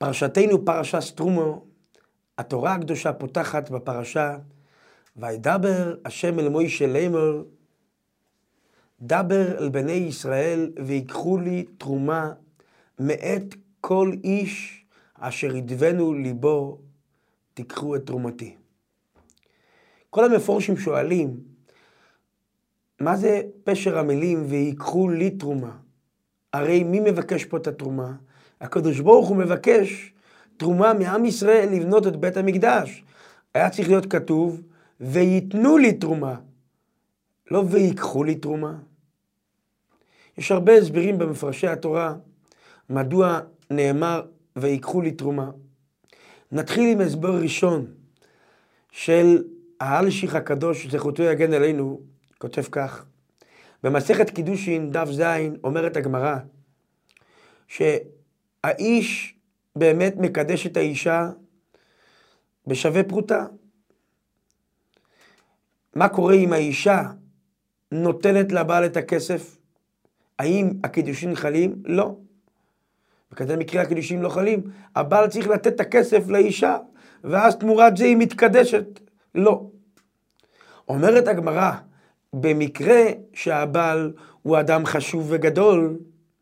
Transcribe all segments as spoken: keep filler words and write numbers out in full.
פרשתנו פרשה סטרומו, התורה הקדושה פותחת בפרשה, וידבר השם אל מוישה לאמור, דבר אל בני ישראל ויקחו לי תרומה מאת כל איש אשר ידבנו ליבו, תיקחו את תרומתי. כל המפורשים שואלים, מה זה פשר המילים ויקחו לי תרומה? הרי מי מבקש פה את התרומה? הקדוש ברוך הוא מבקש תרומה מעם ישראל לבנות את בית המקדש. היה צריך להיות כתוב, ויתנו לי תרומה, לא ויקחו לי תרומה. יש הרבה הסברים במפרשי התורה, מדוע נאמר ויקחו לי תרומה. נתחיל עם הסבר ראשון של האלשיך הקדוש, זכותו יגן עלינו, כותב כך. במסכת קידושין דף זין אומרת הגמרא, שהאיש באמת מקדש את האישה בשווה פרוטה. מה קורה אם האישה נותנת לבעל את הכסף? האם הקידושין חלים? לא. בכזה מקרה הקידושין לא חלים. הבעל צריך לתת את הכסף לאישה, ואז תמורת זה היא מתקדשת. לא. אומרת הגמרא, במקרה שהבעל הוא אדם חשוב וגדול,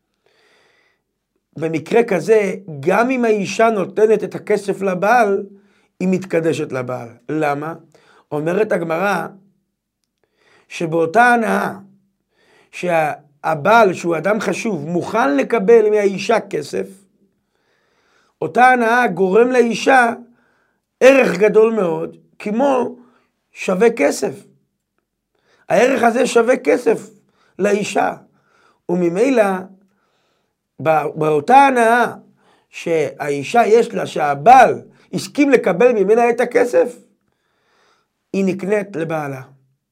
במקרה כזה, גם אם האישה נותנת את הכסף לבעל, היא מתקדשת לבעל. למה? אומרת הגמרא, שבאותה הנאה, שהבעל שהוא אדם חשוב מוכן לקבל מהאישה כסף, אותה הנאה גורם לאישה ערך גדול מאוד, כמו שווה כסף. הערך הזה שווה כסף לאישה, וממילא באותה הנאה שהאישה יש לה, שהבעל הסכים לקבל ממנה את הכסף, היא נקנית לבעלה.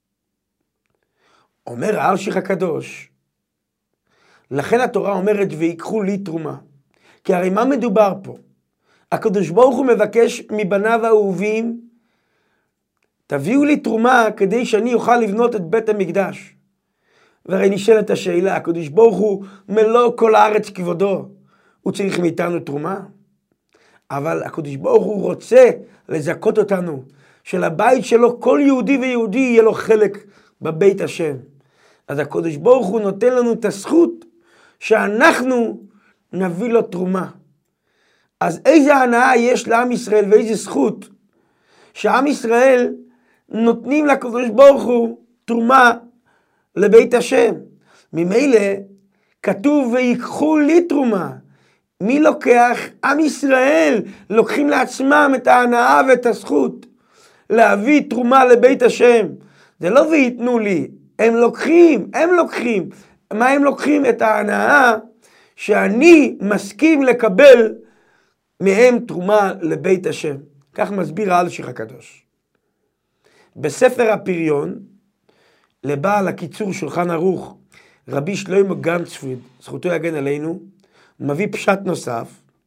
אומר האלשיך הקדוש, לכן התורה אומרת ויקחו לי תרומה. כי הרי מה מדובר פה? הקדוש ברוך הוא מבקש מבניו האהובים, תביאו לי תרומה כדי שאני אוכל לבנות את בית המקדש. והרי נשאלת השאלה, הקדוש ברוך הוא מלוא כל הארץ כבודו, הוא צריך מאיתנו תרומה? אבל הקדוש ברוך הוא רוצה לזכות אותנו, שלבית שלו כל יהודי ויהודי יהיה לו חלק בבית השם. אז הקדוש ברוך הוא נותן לנו את הזכות שאנחנו נביא לו תרומה. אז איזה הנאה יש לעם ישראל ואיזה זכות שעם ישראל נותנים לקדוש ברוך הוא תרומה לבית השם. ממילא כתוב ויקחו לי תרומה. מי לוקח? עם ישראל לוקחים לעצמם את ההנאה ואת הזכות להביא תרומה לבית השם. זה לא ויתנו לי, הם לוקחים, הם לוקחים. מה הם לוקחים? את ההנאה שאני מסכים לקבל מהם תרומה לבית השם. כך מסביר האלשיך הקדוש. בספר הפריון, לבעל הקיצור שולחן ערוך, רבי שלמה גנצפריד, זכותו יגן עלינו, מביא פשט נוסף.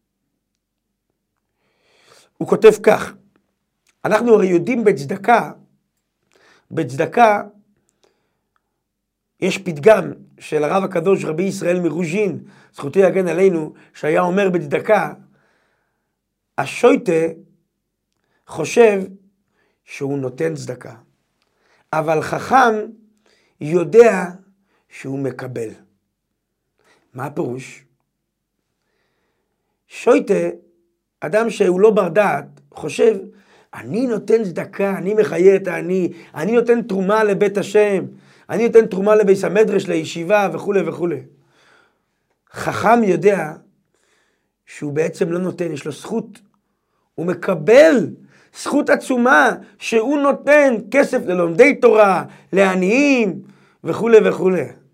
הוא כותב כך, אנחנו הרי יודעים בצדקה, בצדקה יש פתגם של הרב הקדוש רבי ישראל מרוז'ין, זכותו יגן עלינו, שהיה אומר בצדקה, השויטה חושב שהוא נותן צדקה, אבל חכם יודע שהוא מקבל. מה הפירוש? שויטה, אדם שהוא לא בר דעת, חושב, אני נותן צדקה, אני מחיה את העני, אני נותן תרומה לבית השם, אני נותן תרומה לבית המדרש, לישיבה וכו' וכו'. חכם יודע שהוא בעצם לא נותן, יש לו זכות. הוא מקבל זכות עצומה שהוא נותן כסף ללומדי תורה, לעניים וכו' וכו'.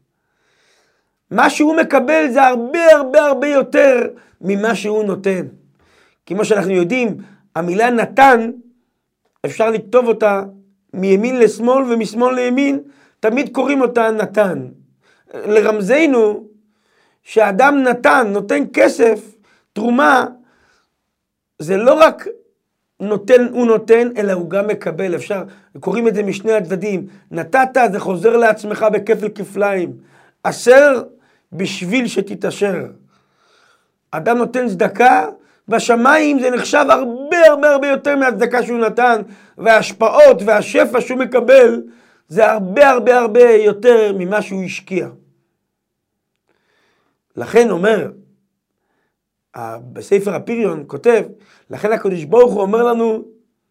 מה שהוא מקבל זה הרבה הרבה הרבה יותר ממה שהוא נותן. כמו שאנחנו יודעים, המילה נתן, אפשר לכתוב אותה מימין לשמאל ומשמאל לימין, תמיד קוראים אותה נתן. לרמזנו שאדם נתן, נותן כסף, תרומה, זה לא רק נותן, הוא נותן, אלא הוא גם מקבל. אפשר, קוראים את זה משני הצדדים. נתת, זה חוזר לעצמך בכפל כפליים. אשר בשביל שתתאשר. אדם נותן צדקה, בשמיים זה נחשב הרבה הרבה הרבה יותר מהצדקה שהוא נתן, וההשפעות והשפע שהוא מקבל, זה הרבה הרבה הרבה יותר ממה שהוא השקיע. לכן אומר, בספר הפריון כותב, לכן הקדוש ברוך הוא אומר לנו,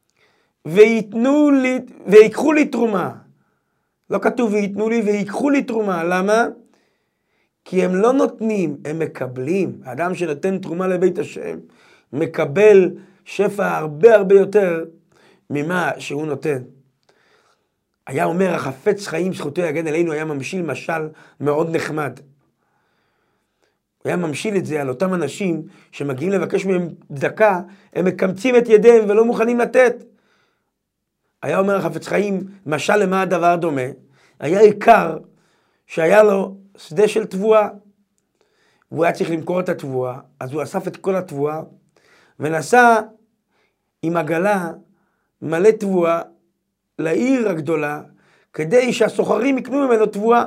ויתנו לי, ויקחו לי תרומה. לא כתוב ויתנו לי, ויקחו לי תרומה. למה? כי הם לא נותנים, הם מקבלים. האדם שנותן תרומה לבית השם, מקבל שפע הרבה הרבה יותר ממה שהוא נותן. היה אומר, החפץ חיים זכותו יגן עלינו, היה ממשיל משל מאוד נחמד. הוא היה ממשיל את זה על אותם אנשים שמגיעים לבקש מהם צדקה, הם מקמצים את ידיהם ולא מוכנים לתת. היה אומר החפץ חיים, משל למה הדבר דומה? היה עיקר שהיה לו שדה של תבואה, והוא היה צריך למכור את התבואה, אז הוא אסף את כל התבואה, ונסע עם עגלה מלא תבואה לעיר הגדולה, כדי שהסוחרים יקנו ממנו תבואה.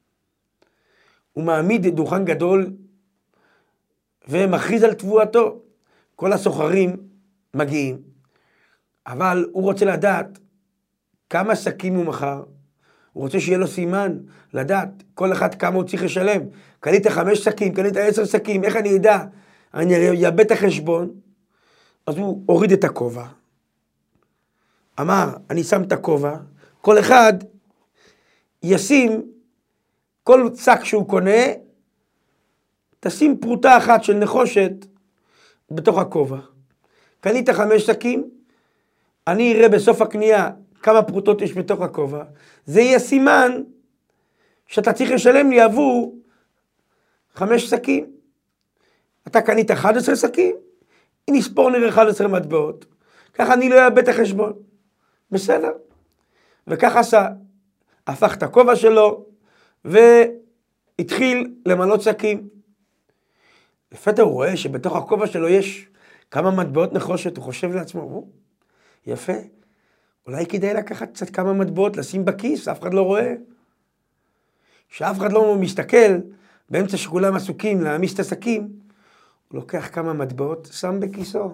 הוא מעמיד דוכן גדול, ומכריז על תבואתו. כל הסוחרים מגיעים, אבל הוא רוצה לדעת כמה שקים הוא מכר. הוא רוצה שיהיה לו סימן, לדעת כל אחד כמה הוא צריך לשלם. קנית חמש שקים, קנית עשר שקים, איך אני יודע? אני אאבד את החשבון. אז הוא הוריד את הכובע. אמר, אני שם את הכובע, כל אחד ישים, כל שק שהוא קונה, תשים פרוטה אחת של נחושת בתוך הכובע. קנית חמש שקים, אני אראה בסוף הקנייה כמה פרוטות יש בתוך הכובע. זה יהיה סימן שאתה צריך לשלם לי עבור חמש שקים. אתה קנית אחד עשר שקים, נספור נראה אחד עשר מטבעות. ככה אני לא אאבד את החשבון. בסדר. וכך עשה. הפך את הכובע שלו והתחיל למלות שקים. לפתע הוא רואה שבתוך הכובע שלו יש כמה מטבעות נחושת. הוא חושב לעצמו, או, יפה. אולי כדאי לקחת קצת כמה מטבעות, לשים בכיס, אף אחד לא רואה. שאף אחד לא מסתכל, באמצע שכולם עסוקים להעמיס את השקים, הוא לוקח כמה מטבעות, שם בכיסו.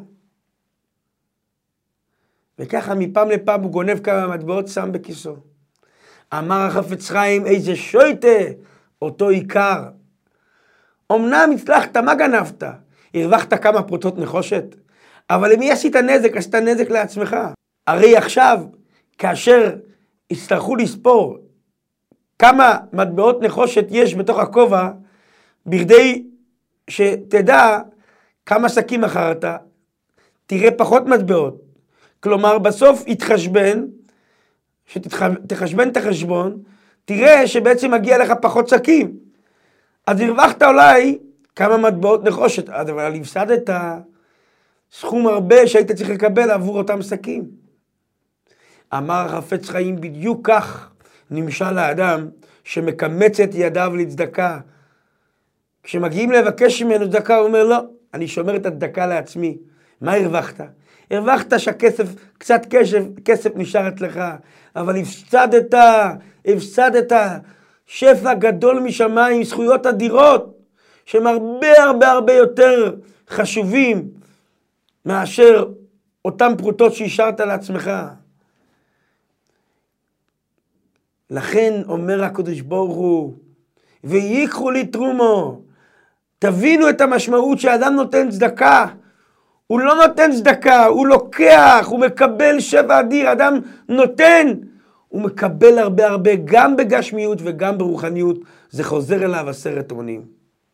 וככה מפעם לפעם הוא גונב כמה מטבעות, שם בכיסו. אמר החפץ חיים, איזה שויטה, אותו עיקר. אמנם הצלחת, מה גנבת? הרווחת כמה פרוטות נחושת? אבל למי עשית נזק? עשית נזק לעצמך. הרי עכשיו, כאשר יצטרכו לספור כמה מטבעות נחושת יש בתוך הכובע, בכדי שתדע כמה שקים מכרת, תראה פחות מטבעות. כלומר, בסוף יתחשבן, שתחשבן את החשבון, תראה שבעצם מגיע לך פחות שקים. אז הרווחת אולי כמה מטבעות נחושת, אבל הפסדת סכום הרבה שהיית צריך לקבל עבור אותם שקים. אמר חפץ חיים, בדיוק כך נמשל האדם שמקמץ את ידיו לצדקה. כשמגיעים לבקש ממנו צדקה, הוא אומר, לא, אני שומר את הצדקה לעצמי. מה הרווחת? הרווחת שהכסף, קצת כסף, כסף נשאר אצלך, אבל הפסדת, הפסדת שפע גדול משמיים, זכויות אדירות, שהם הרבה הרבה הרבה יותר חשובים מאשר אותם פרוטות שהשארת לעצמך. לכן אומר הקדוש ברוך הוא, ויקחו לי תרומו. תבינו את המשמעות שאדם נותן צדקה. הוא לא נותן צדקה, הוא לוקח, הוא מקבל שפע אדיר. אדם נותן, הוא מקבל הרבה הרבה, גם בגשמיות וגם ברוחניות. זה חוזר אליו עשרת מונים.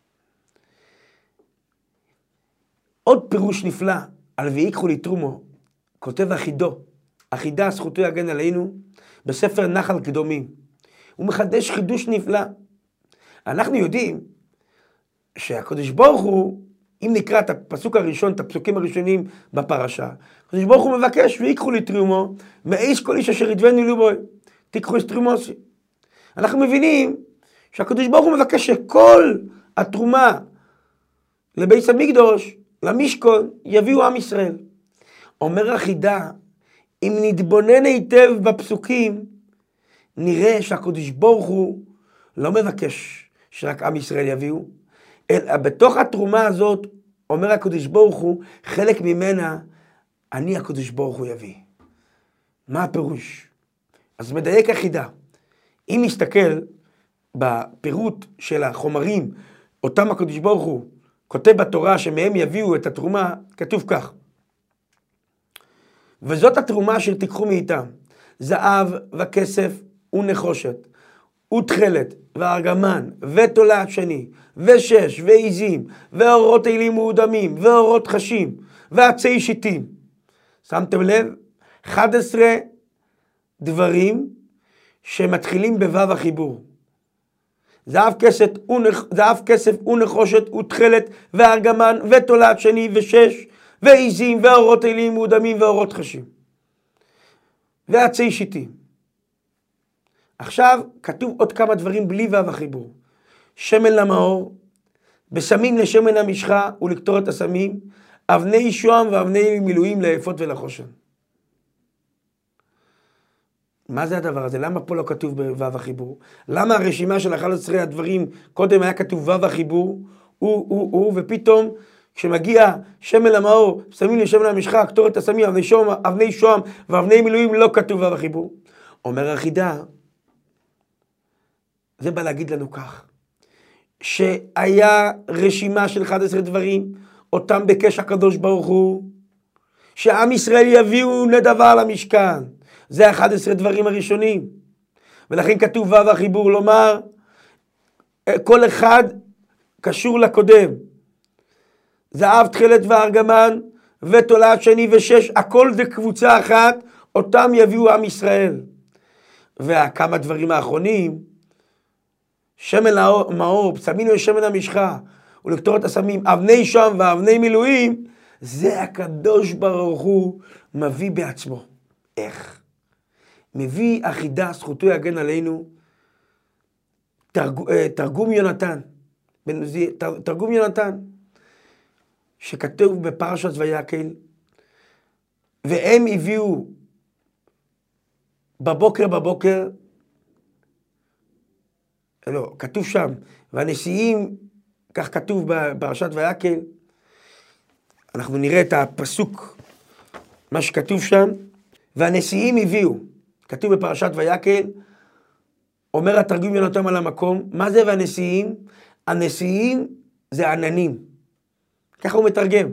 עוד פירוש נפלא על ויקחו לי תרומו, כותב אחידו, אחידה זכותו יגן עלינו, בספר נחל קדומים. הוא מחדש חידוש נפלא. אנחנו יודעים שהקדוש ברוך הוא, אם נקרא את הפסוק הראשון, את הפסוקים הראשונים בפרשה, הקדוש ברוך הוא מבקש, ויקחו לי תרומו, מאיש כל איש אשר ידבנו ליבוי, תיקחו את תרומוסי. אנחנו מבינים שהקדוש ברוך הוא מבקש שכל התרומה לבית המקדוש, למשכון, יביאו עם ישראל. אומר החידה, אם נתבונן היטב בפסוקים, נראה שהקדוש ברוך הוא לא מבקש שרק עם ישראל יביאו, אלא בתוך התרומה הזאת אומר הקדוש ברוך הוא, חלק ממנה, אני הקדוש ברוך הוא יביא. מה הפירוש? אז מדייק החידה. אם נסתכל בפירוט של החומרים, אותם הקדוש ברוך הוא כותב בתורה שמהם יביאו את התרומה, כתוב כך. וזאת התרומה אשר תיקחו מאיתם, זהב וכסף ונחושת, ותכלת וארגמן ותולעת שני ושש ועיזים ואורות אלים מאודמים ואורות חשים ועצי שיטים. שמתם לב? אחד עשר דברים שמתחילים בוו החיבור. זהב כסף, ונח... זהב כסף ונחושת ותכלת וארגמן ותולעת שני ושש ועיזים ואורות אלים מאודמים ואורות חשים ועצי שיטים. עכשיו כתוב עוד כמה דברים בלי וו החיבור. שמן למאור, בסמים לשמן המשחה ולקטור את הסמים, אבני שוהם ואבני מילואים לאפות ולחושן. מה זה הדבר הזה? למה פה לא כתוב בוו החיבור? למה הרשימה של אחד עשר הדברים קודם היה כתוב וו החיבור, הוא, הוא, הוא, ופתאום כשמגיע שמן למאור, סמים לשמן המשחה, לקטור את הסמים, אבני שוהם, אבני שוהם ואבני מילואים, לא כתוב וו החיבור? אומר החידה, זה בא להגיד לנו כך, שהיה רשימה של אחד עשר דברים, אותם בקש הקדוש ברוך הוא, שעם ישראל יביאו נדבה למשכן. זה אחד עשר דברים הראשונים. ולכן כתוב וו החיבור, לומר, כל אחד קשור לקודם. זהב, תכלת וארגמן, ותולעת שני ושש, הכל זה קבוצה אחת, אותם יביאו עם ישראל. וכמה דברים האחרונים, שמן למאור, סמים לשמן המשחה, ולקטור את הסמים, אבני שוהם ואבני מילואים, זה הקדוש ברוך הוא מביא בעצמו. איך? מביא אחידה, זכותו יגן עלינו, תרג... תרגום יונתן, תרגום יונתן, שכתוב בפרשת ויקל, והם הביאו בבוקר בבוקר, לא, כתוב שם, והנשיאים, כך כתוב בפרשת ויקל, אנחנו נראה את הפסוק, מה שכתוב שם, והנשיאים הביאו, כתוב בפרשת ויקל, אומר התרגום יונתן על המקום, מה זה והנשיאים? הנשיאים זה עננים, ככה הוא מתרגם.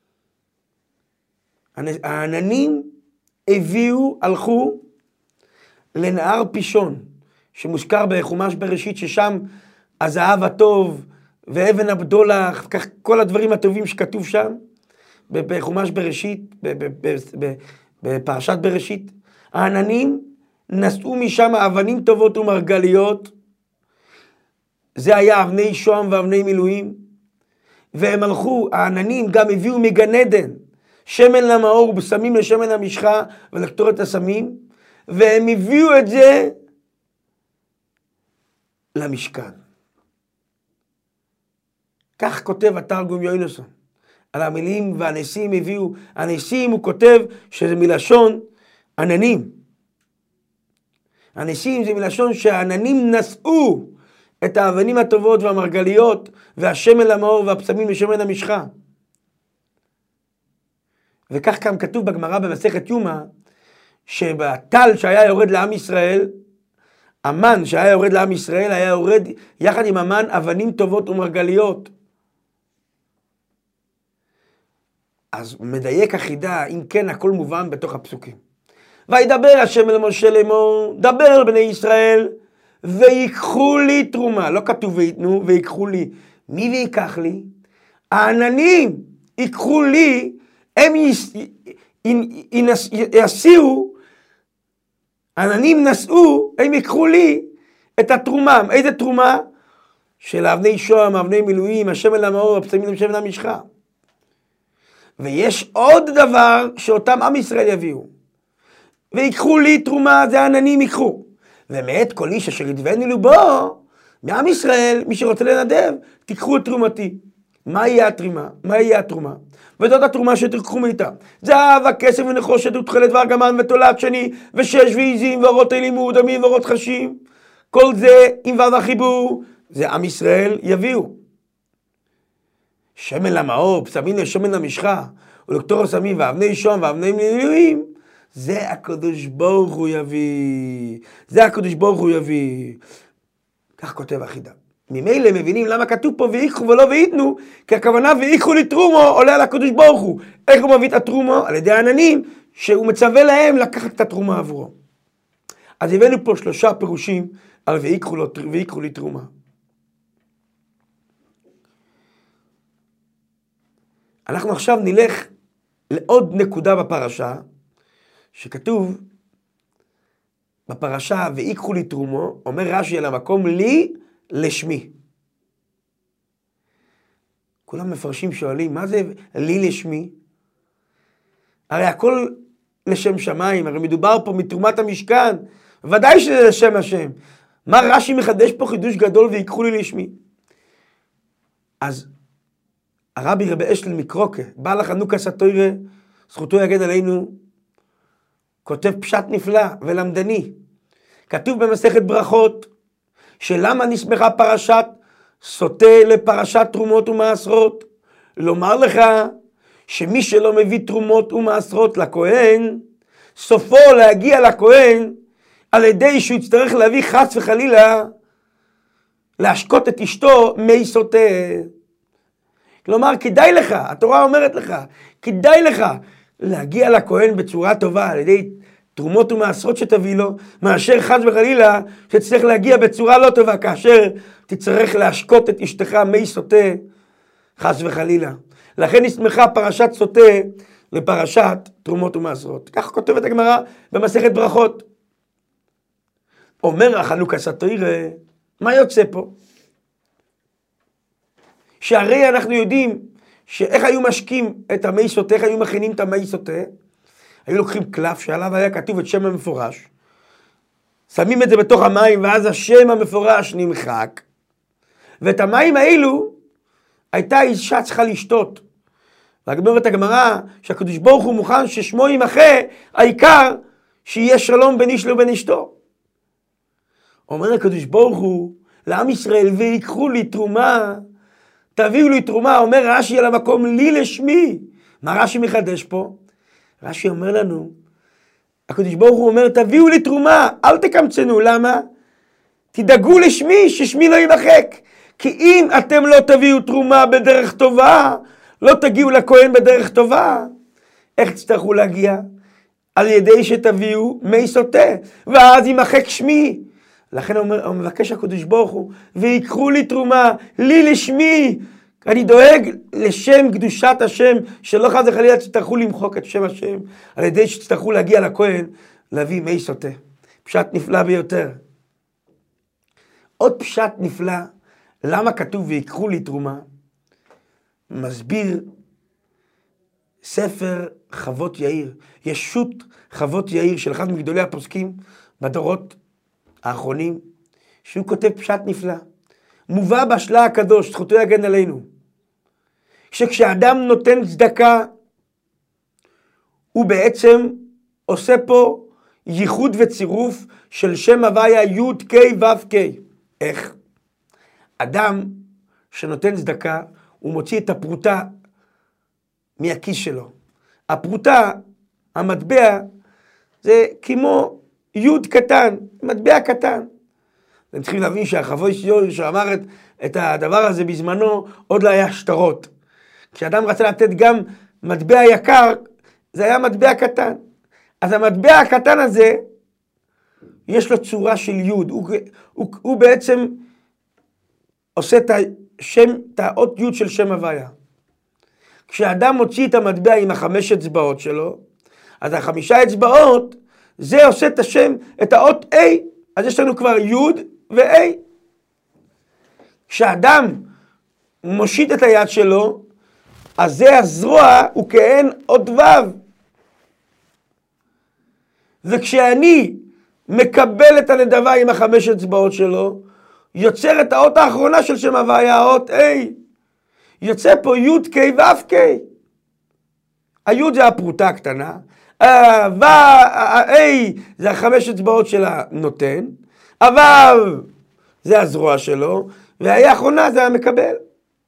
העננים הביאו, הלכו לנהר פישון, שמוזכר בחומש בראשית, ששם הזהב הטוב ואבן הבדולח, כך כל הדברים הטובים שכתוב שם, בחומש בראשית, בפרשת בראשית. העננים נשאו משם אבנים טובות ומרגליות, זה היה אבני שוהם ואבני מילואים, והם הלכו, העננים גם הביאו מגן עדן, שמן למאור ובסמים לשמן המשחה ולקטור את הסמים, והם הביאו את זה למשכן. כך כותב התרגום יוינסון, על המילים והנשיאים הביאו, הנשיאים הוא כותב שזה מלשון עננים. הנשיאים זה מלשון שהעננים נשאו את האבנים הטובות והמרגליות והשמן למאור והפסמים לשמן המשחה. וכך גם כתוב בגמרא במסכת יומא, שבטל שהיה יורד לעם ישראל, המן שהיה יורד לעם ישראל, היה יורד יחד עם המן אבנים טובות ומרגליות. אז מדייק החידה, אם כן הכל מובן בתוך הפסוקים. וידבר השם אל משה לאמור, דבר אל בני ישראל, ויקחו לי תרומה. לא כתוב ויתנו, ויקחו לי. מי ויקח לי? העננים ייקחו לי, הם יסיעו, העננים נשאו, הם ייקחו לי את התרומה. איזה תרומה? של אבני שוהם, אבני מילואים, השמן למאור, הפסמים לשמן המשחה. ויש עוד דבר שאותם עם ישראל יביאו. ויקחו לי תרומה, זה העננים ייקחו. ומאת כל איש אשר ידבנו לבו, מעם ישראל, מי שרוצה לנדב, תיקחו את תרומתי. מה יהיה התרומה? מה יהיה התרומה? וזאת התרומה שתיקחו מאיתה. זהב, הכסף ונחושת ותכלת וארגמן ותולעת שני ושש ועיזים ואורות אלים מאודמים ואורות חשים. כל זה עם וו החיבור, זה עם ישראל יביאו. שמן למאור, פסמין לשמן למשחה, ולקטור סמים ואבני שום ואבני מילואים, זה הקדוש ברוך הוא יביא. זה הקדוש ברוך הוא יביא. כך כותב החידה. ממילא מבינים למה כתוב פה ויקחו ולא ויתנו, כי הכוונה ויקחו לתרומו עולה על הקדוש ברוך הוא. איך הוא מביא את התרומו? על ידי העננים, שהוא מצווה להם לקחת את התרומה עבורו. אז הבאנו פה שלושה פירושים על ויקחו, ויקחו לתרומה. אנחנו עכשיו נלך לעוד נקודה בפרשה, שכתוב בפרשה ויקחו לתרומו, אומר רש"י על המקום לי לשמי. כולם מפרשים שואלים, מה זה לי לשמי? הרי הכל לשם שמיים, הרי מדובר פה מתרומת המשכן, ודאי שזה לשם השם. מה רש"י מחדש פה חידוש גדול ויקחו לי לשמי? אז הרבי רבי אשל מקרוקה, בעל החנוכה סתוירה, זכותו יגן עלינו, כותב פשט נפלא ולמדני. כתוב במסכת ברכות, שלמה נסמכה פרשת סוטה לפרשת תרומות ומעשרות? לומר לך שמי שלא מביא תרומות ומעשרות לכהן, סופו להגיע לכהן על ידי שהוא יצטרך להביא חס וחלילה להשקות את אשתו מי סוטה. כלומר, כדאי לך, התורה אומרת לך, כדאי לך להגיע לכהן בצורה טובה על ידי תרומות ומעשרות שתביא לו, מאשר חס וחלילה שתצטרך להגיע בצורה לא טובה, כאשר תצטרך להשקות את אשתך מי סוטה, חס וחלילה. לכן נסמכה פרשת סוטה לפרשת תרומות ומעשרות. כך כותבת הגמרא במסכת ברכות. אומר החנוכה סתוירה, מה יוצא פה? שהרי אנחנו יודעים שאיך היו משקים את המי סוטה, איך היו מכינים את המי סוטה, היו לוקחים קלף שעליו היה כתוב את שם המפורש, שמים את זה בתוך המים, ואז השם המפורש נמחק, ואת המים האלו הייתה אישה צריכה לשתות. והגמרת הגמרא שהקדוש ברוך הוא מוכן ששמו ימחה, העיקר שיהיה שלום בין איש לבין אשתו. אומר הקדוש ברוך הוא לעם ישראל, ויקחו לי תרומה, תביאו לי תרומה. אומר רש"י על המקום לי לשמי. מה רש"י מחדש פה? רש"י אומר לנו, הקדוש ברוך הוא אומר, תביאו לי תרומה, אל תקמצנו. למה? תדאגו לשמי, ששמי לא יימחק. כי אם אתם לא תביאו תרומה בדרך טובה, לא תגיעו לכהן בדרך טובה, איך תצטרכו להגיע? על ידי שתביאו מי סוטה, ואז יימחק שמי. לכן הוא מבקש הקדוש ברוך הוא, ויקחו לי תרומה, לי לשמי. אני דואג לשם קדושת השם, שלא חס וחלילה תצטרכו למחוק את שם השם, על ידי שתצטרכו להגיע לכהן, להביא מי סוטה. פשט נפלא ביותר. עוד פשט נפלא, למה כתוב ויקחו לי תרומה? מסביר ספר חוות יאיר, ישות חוות יאיר של אחד מגדולי הפוסקים בדורות האחרונים, שהוא כותב פשט נפלא. מובא בשלה הקדוש, זכותו יגן עלינו, שכשאדם נותן צדקה, הוא בעצם עושה פה ייחוד וצירוף של שם הוויה י' ק' ו' ק'. איך? אדם שנותן צדקה, הוא מוציא את הפרוטה מהכיס שלו. הפרוטה, המטבע, זה כמו י' קטן, מטבע קטן. אתם צריכים להבין שהחבוי יאיר שאמר את, את הדבר הזה בזמנו, עוד לא היה שטרות. כשאדם רצה לתת גם מטבע יקר, זה היה מטבע קטן. אז המטבע הקטן הזה, יש לו צורה של י', הוא, הוא, הוא בעצם עושה את השם, את האות י' של שם הוויה. כשאדם מוציא את המטבע עם החמש אצבעות שלו, אז החמישה אצבעות, זה עושה את השם, את האות A, אז יש לנו כבר י' ו-A. כשאדם מושיט את היד שלו, אז זה הזרוע, הוא כהן אות ו'. וכשאני מקבל את הנדבה עם החמש אצבעות שלו, יוצר את האות האחרונה של שם הוויה, האות A. יוצא פה י' ק' ו' ק'. הי' זה הפרוטה הקטנה, ה-A זה החמש אצבעות של הנותן, הו' זה הזרוע שלו, והאי האחרונה זה המקבל.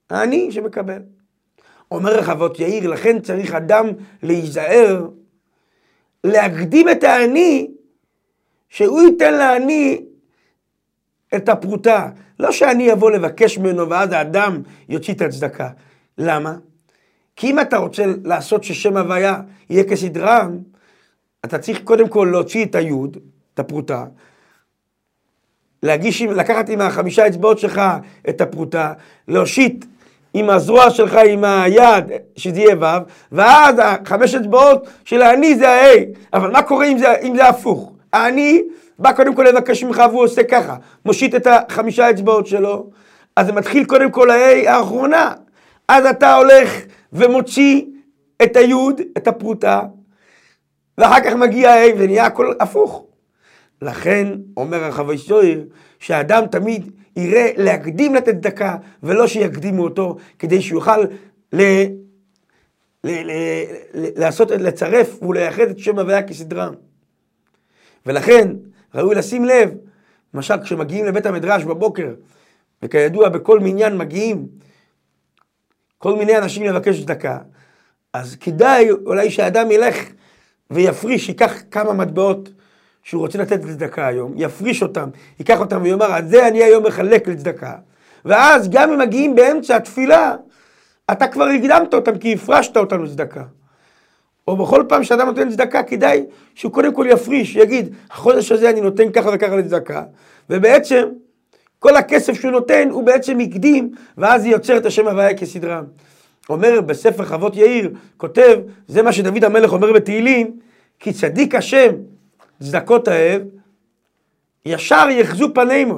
העני שמקבל. אומר רחבות יאיר, לכן צריך אדם להיזהר, להקדים את העני, שהוא ייתן לעני את הפרוטה. לא שאני יבוא לבקש ממנו ואז האדם יוציא את הצדקה. למה? כי אם אתה רוצה לעשות ששם הוויה יהיה כסדרם, אתה צריך קודם כל להוציא את היוד, את הפרוטה, להגיש, לקחת עם החמישה אצבעות שלך את הפרוטה, להושיט עם הזרוע שלך, עם היד, שזה יהיה וו, ואז החמש אצבעות של העני זה ה-A. אבל מה קורה אם זה, אם זה הפוך? העני בא קודם כל לבקש ממך והוא עושה ככה, מושיט את החמישה אצבעות שלו, אז זה מתחיל קודם כל ה-A האחרונה. אז אתה הולך ומוציא את היוד, את הפרוטה, ואחר כך מגיע ה-A ונהיה הכל הפוך. לכן אומר רחבות יאיר שהאדם תמיד יראה להקדים לתת צדקה ולא שיקדימו אותו, כדי שיוכל ל... ל... ל... ל... לעשות, לצרף ולייחד את שם הוויה כסדרם. ולכן ראוי לשים לב, למשל כשמגיעים לבית המדרש בבוקר, וכידוע בכל מניין מגיעים כל מיני אנשים לבקש צדקה, אז כדאי אולי שהאדם ילך ויפריש, ייקח כמה מטבעות שהוא רוצה לתת לצדקה היום, יפריש אותם, ייקח אותם ויאמר, אז זה אני היום מחלק לצדקה. ואז גם אם מגיעים באמצע התפילה, אתה כבר הקדמת אותם כי הפרשת אותם לצדקה. או בכל פעם שאדם נותן צדקה, כדאי שהוא קודם כל יפריש, יגיד, החודש הזה אני נותן ככה וככה לצדקה, ובעצם כל הכסף שהוא נותן הוא בעצם יקדים, ואז היא יוצר את השם הוויה כסדרם. אומר בספר רחבות יאיר, כותב, זה מה שדוד המלך אומר בתהילים, כי צדיק השם צדקות אוהב, ישר יחזו פנימו.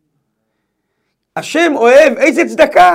השם אוהב איזה צדקה?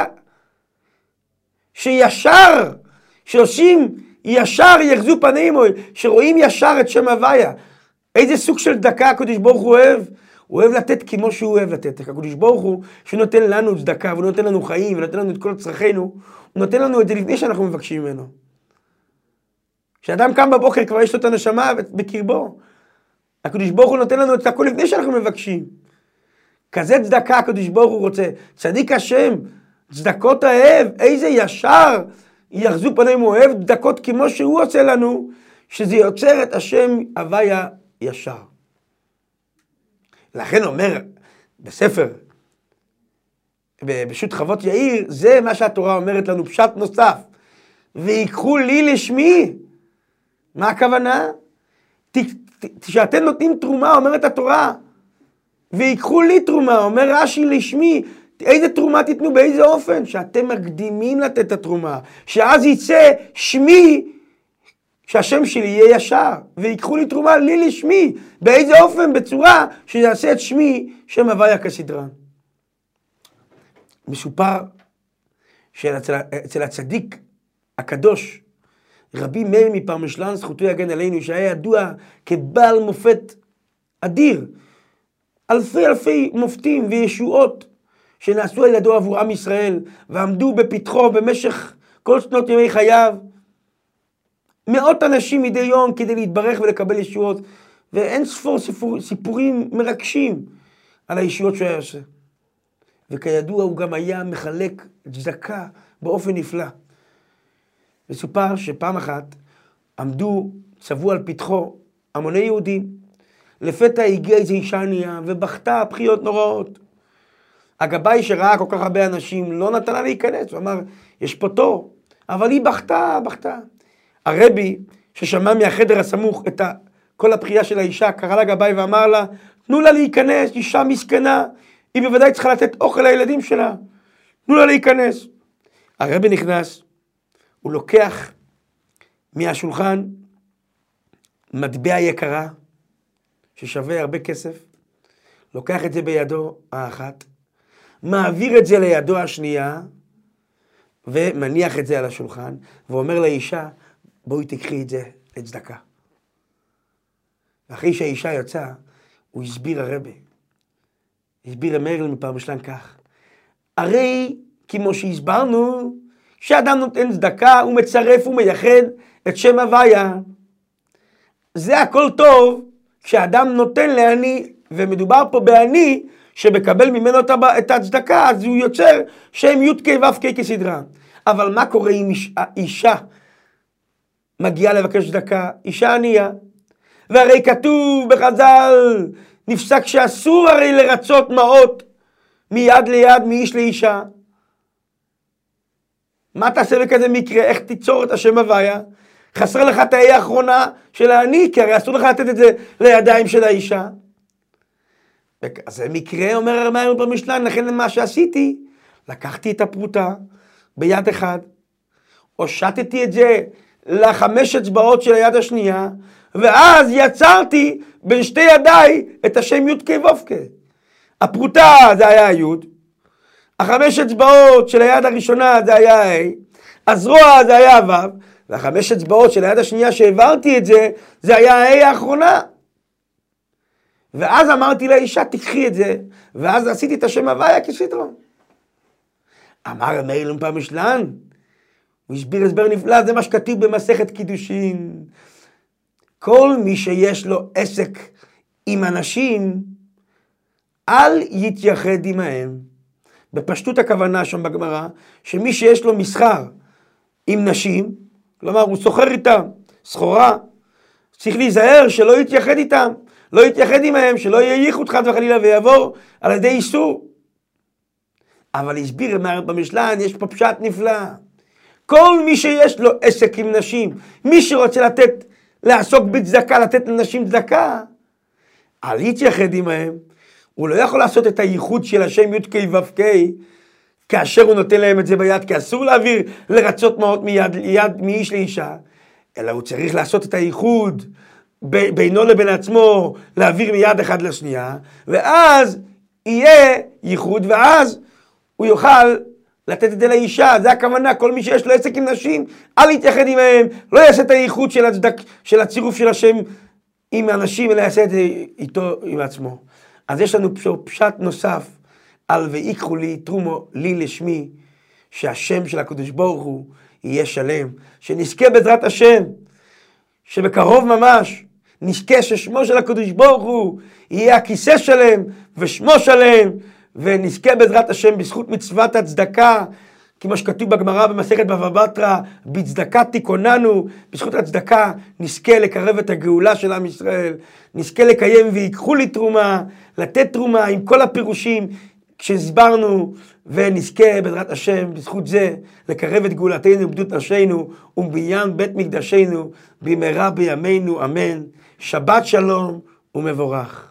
שישר, שעושים ישר יחזו פנימו, שרואים ישר את שם הוויה. איזה סוג של צדקה הקדוש ברוך הוא אוהב? הוא אוהב לתת כמו שהוא אוהב לתת. הקדוש ברוך הוא שנותן לנו צדקה, והוא נותן לנו חיים, ונותן לנו את כל צרכינו, הוא נותן לנו את זה לפני שאנחנו מבקשים ממנו. כשאדם קם בבוקר כבר יש לו את הנשמה בקרבו. הקדוש ברוך הוא נותן לנו את הכל לפני שאנחנו מבקשים. כזה צדקה הקדוש ברוך הוא רוצה. צדיק השם, צדקות האהב, איזה ישר יחזו פניהם, הוא אוהב צדקות כמו שהוא עושה לנו, שזה יוצר את השם הוויה ישר. לכן אומר בספר, בשו"ת רחבות יאיר, זה מה שהתורה אומרת לנו, פשט נוסף. ויקחו לי לשמי. מה הכוונה? שאתם נותנים תרומה, אומרת התורה, ויקחו לי תרומה, אומר רש"י לשמי, איזה תרומה תיתנו, באיזה אופן? שאתם מקדימים לתת את התרומה, שאז יצא שמי, שהשם שלי יהיה ישר, ויקחו לי תרומה לי לשמי, באיזה אופן? בצורה שיעשה את שמי שם הוויה כסדרם. מסופר שאצל הצדיק הקדוש, רבי מאיר מפרמשלן, זכותו יגן עלינו, שהיה ידוע כבעל מופת אדיר, אלפי אלפי מופתים וישועות שנעשו על ידו עבור עם ישראל, ועמדו בפתחו במשך כל שנות ימי חייו, מאות אנשים מדי יום כדי להתברך ולקבל ישועות, ואין ספור סיפור, סיפורים מרגשים על הישועות שהוא היה עושה. וכידוע הוא גם היה מחלק צדקה באופן נפלא. וסופר שפעם אחת עמדו, צבו על פתחו המוני יהודים, לפתע הגיעה איזו אישה ענייה ובכתה בכיות נוראות. הגבאי שראה כל כך הרבה אנשים לא נתן לה להיכנס, הוא אמר, יש פה תור, אבל היא בכתה, בכתה. הרבי ששמע מהחדר הסמוך את כל הבכייה של האישה, קרא לגבאי ואמר לה, תנו לה להיכנס, אישה מסכנה, היא בוודאי צריכה לתת אוכל לילדים שלה, תנו לה להיכנס. הרבי נכנס, הוא לוקח מהשולחן מטבע יקרה, ששווה הרבה כסף, לוקח את זה בידו האחת, מעביר את זה לידו השנייה, ומניח את זה על השולחן, ואומר לאישה, בואי תקחי את זה לצדקה. ואחרי שהאישה יצאה, הוא הסביר הרבי, הסביר המרל מפרמשלן כך, הרי כמו שהסברנו, כשאדם נותן צדקה, הוא מצרף ומייחד את שם הוויה. זה הכל טוב, כשאדם נותן לעני, ומדובר פה בעני, שמקבל ממנו את הצדקה, אז הוא יוצר שם י' כ' ו' כ' כסדרה. אבל מה קורה אם אישה מגיעה לבקש צדקה? אישה ענייה. והרי כתוב בחז"ל, נפסק שאסור הרי לרצות מעות מיד ליד, מאיש לאישה. מה תעשה בכזה מקרה? איך תיצור את השם הוויה? חסר לך את האי האחרונה של העני, כי הרי אסור לך לתת את זה לידיים של האישה. אז זה מקרה, אומר הרמב"ם במשנה, לכן מה שעשיתי, לקחתי את הפרוטה ביד אחד, הושטתי את זה לחמש אצבעות של היד השנייה, ואז יצרתי בין שתי ידיי את השם י' כ' ו' כ'. הפרוטה זה היה י', החמש אצבעות של היד הראשונה זה היה ה', הזרוע זה היה ו', והחמש אצבעות של היד השנייה שהעברתי את זה, זה היה ה' האחרונה. ואז אמרתי לאישה, תקחי את זה, ואז עשיתי את השם הוויה כסדרו. אמר מאיר פעם משלן, הוא הסביר הסבר נפלא, זה מה שכתוב במסכת קידושין. כל מי שיש לו עסק עם אנשים, אל יתייחד עמהם. בפשטות הכוונה שם בגמרא, שמי שיש לו מסחר עם נשים, כלומר הוא סוחר איתם, סחורה, צריך להיזהר שלא יתייחד איתם, לא יתייחד עמהם, שלא ייחו חס וחלילה ויעבור על ידי איסור. אבל הסביר במשלן, יש פה פשט נפלא. כל מי שיש לו עסק עם נשים, מי שרוצה לתת, לעסוק בצדקה, לתת לנשים צדקה, אל יתייחד עמהם. הוא לא יכול לעשות את הייחוד של השם י' כ' ו' כ', כאשר הוא נותן להם את זה ביד, כי אסור להעביר לרצות מעות מיד, יד מאיש לאישה, אלא הוא צריך לעשות את הייחוד בינו לבין עצמו, להעביר מיד אחד לשנייה, ואז יהיה ייחוד, ואז הוא יוכל לתת את זה לאישה. זה הכוונה, כל מי שיש לו עסק עם נשים, אל יתייחד עמהם, לא יעשה את הייחוד של, הצדק, של הצירוף של השם עם האנשים, אלא יעשה את זה איתו עם עצמו. אז יש לנו פשט נוסף על ויקחו לי תרומו לי לשמי, שהשם של הקדוש ברוך הוא יהיה שלם, שנזכה בעזרת השם, שבקרוב ממש נזכה ששמו של הקדוש ברוך הוא יהיה הכיסא שלם ושמו שלם, ונזכה בעזרת השם בזכות מצוות הצדקה, כמו שכתוב בגמרא במסכת בבא בתרא, בצדקה תיכוננו, בזכות הצדקה נזכה לקרב את הגאולה של עם ישראל, נזכה לקיים ויקחו לי תרומה, לתת תרומה עם כל הפירושים כשהסברנו, ונזכה בעזרת השם בזכות זה לקרב את גאולתנו ובדות נפשנו ובבניין בית מקדשנו במהרה בימינו אמן. שבת שלום ומבורך.